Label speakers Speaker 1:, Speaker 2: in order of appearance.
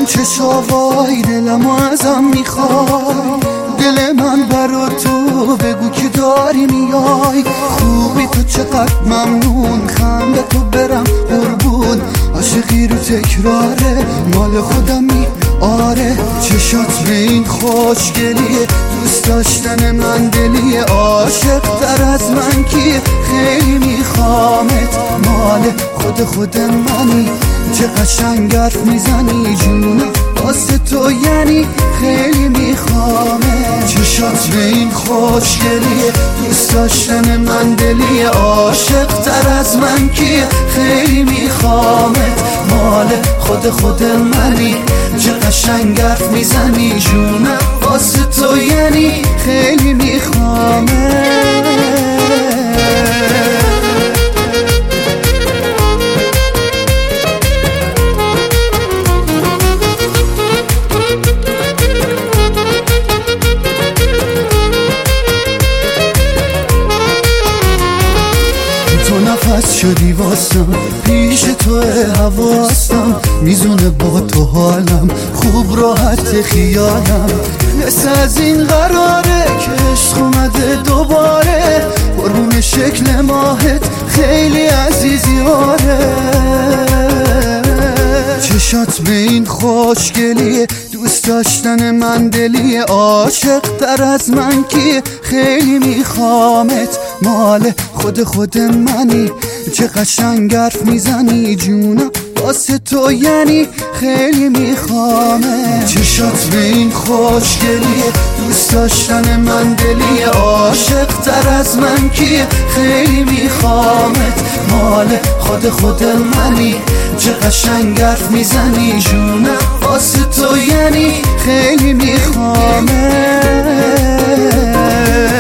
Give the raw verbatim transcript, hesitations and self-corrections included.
Speaker 1: اون چشاوای دلمو ازم میخوای، دل من برا تو بگو که داری میای. خوبی تو چقدر ممنون، خنده تو برم قربون. عاشقی رو تکراره مال خودمی آره. چشات به این خوشگلیه، دوست داشتن من دلیه. عاشق تر از من کیه، خیلی میخوامت. مال خود خود منی، چه قشنگ حرف میزنی جونم واسه تو، یعنی خیلی میخوامت. چشات به این خوشگلیه، دوست داشتن من دلیه. عاشق تر از من کیه، خیلی میخوامت. مال خود خود منی، چه قشنگ حرف میزنی جونم واسه تو، یعنی خیلی میخوامت. تو نفس شدی واسم، پیش تو حواسم میزونه با تو حالم، خوب راحت خیالم. مثل از این قراره که عشق اومده دوباره، قربون شکل ماهت خیلی عزیزی آره. چشات به این خوشگلیه، دوست داشتن من دلیه. عاشق تر از من کیه، خیلی میخوامت. مال خود خود منی، چه قشنگ حرف میزنی جونم واسه تو، یعنی خیلی میخوامت. چشات به این خوشگلیه، دوست داشتن من دلیه. عاشق تر از من کیه، خیلی میخوامت. مال خود خود منی، چه قشنگ حرف میزنی جونم واسه تو، یعنی خیلی میخوامت.